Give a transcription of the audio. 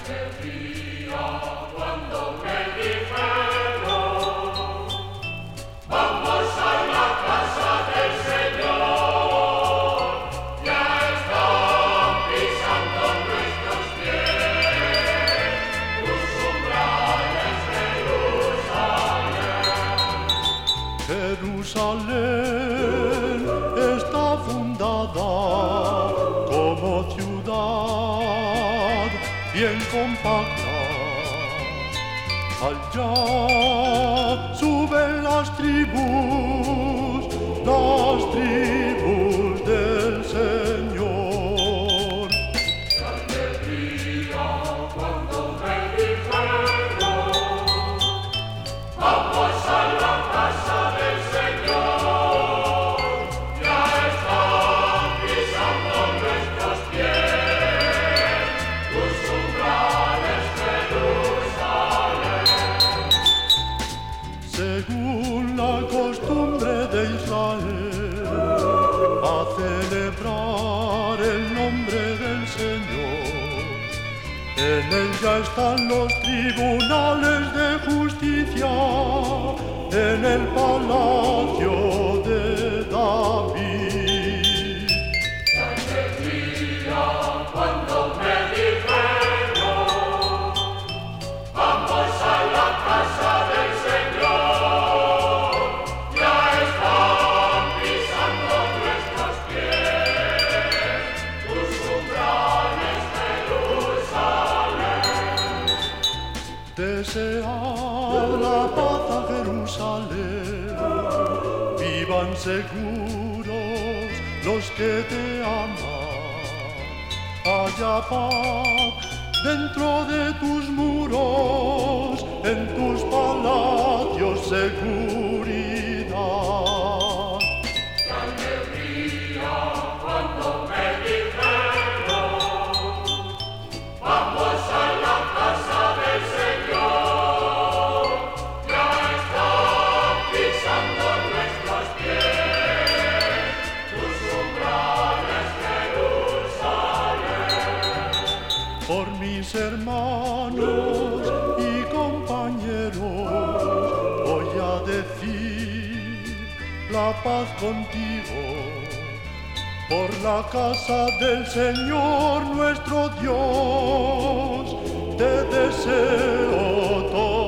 Jerusalén está fundada como ciudad bien compacta. Allá suben las tribus del Señor. ¡Qué alegría cuando me dijeron, vamos a la casa del Señor! Ya están pisando nuestros pies tus umbrales, Jerusalén. Según la costumbre de Israel, a celebrar el nombre del Señor. En él ya están los tribunales de justicia, en el palacio de David. ¡Qué alegría cuando me dijeron, vamos a la casa del Señor! Ya están pisando nuestros pies tus umbrales, Jerusalén. Desead la paz a Jerusalén, vivan seguros los que te aman. Haya paz dentro de tus muros, en tus palacios seguridad. ¡Qué alegría cuando me dijeron, vamos a la casa del Señor! Ya están pisando nuestros pies tus umbrales, Jerusalén. Por mis hermanos y compañeros voy a decir la paz contigo. Por la casa del Señor nuestro Dios te deseo todo.